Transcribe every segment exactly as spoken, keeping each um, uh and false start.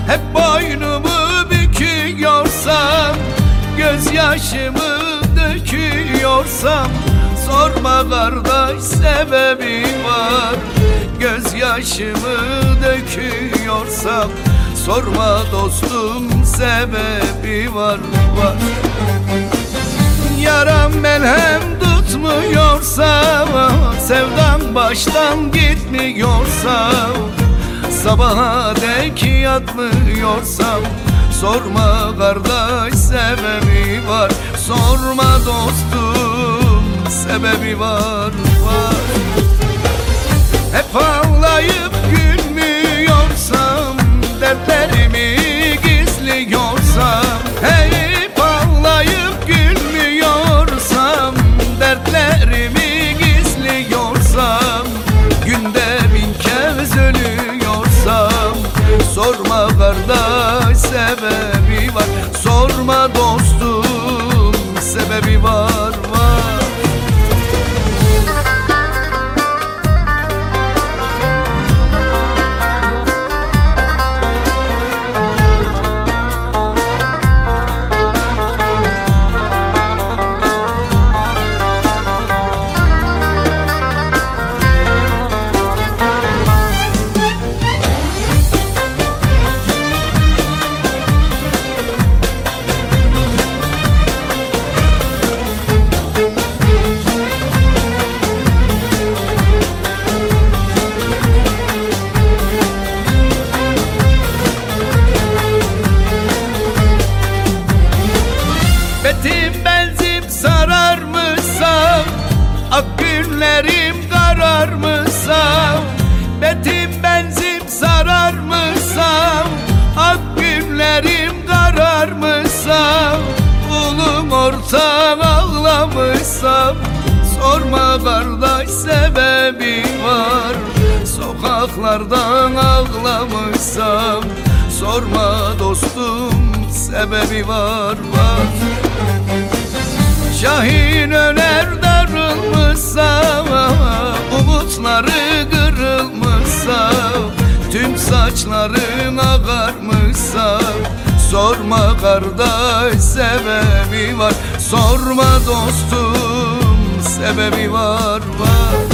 Hep boynumu büküyorsam, gözyaşımı döküyorsam, sorma kardeş sebebi var. Gözyaşımı döküyorsam, sorma dostum sebebi var, var. Yaram melhem tutmuyorsa, sevdam baştan gitmiyorsa, sabaha dek yatmıyorsam, sorma kardeş sebebi var. Sorma dostum sebebi var, var. Hep ağlayıp gülmüyorsam, dertlerimi gizliyorsam, hep ağlayıp gülmüyorsam, dertlerimi gizliyorsam, günde bin kez ölüyorsam, sorma kardeş sebebi var. Sorma dostum sebebi var, var. Betim benzip sararmışsam, ak günlerim kararmışsam, betim benzip sararmışsam, ak günlerim kararmışsam, ulum ortam ağlamışsam, sorma kardeş sebebi var. Sokaklardan ağlamışsam, sorma dostum sebebi var, var. Şahin öner darılmışsa, umutları kırılmışsa, tüm saçların ağarmışsa, sorma kardeş sebebi var. Sorma dostum sebebi var, var.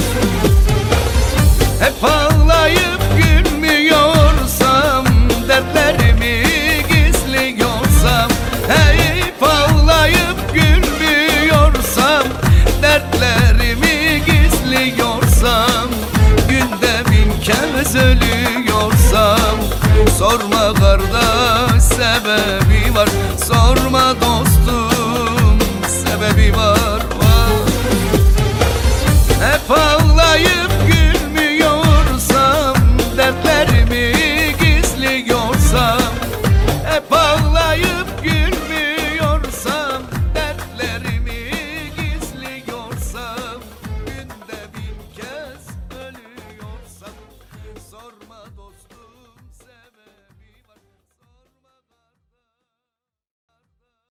Hep ağlayıp gülmüyorsam, dertlerimi gizliyorsam, hep ağlayıp gülmüyorsam, dertlerimi gizliyorsam, günde bin kez ölüyorsam, sorma kardeş sebebi var. Sorma dostum sebebi var.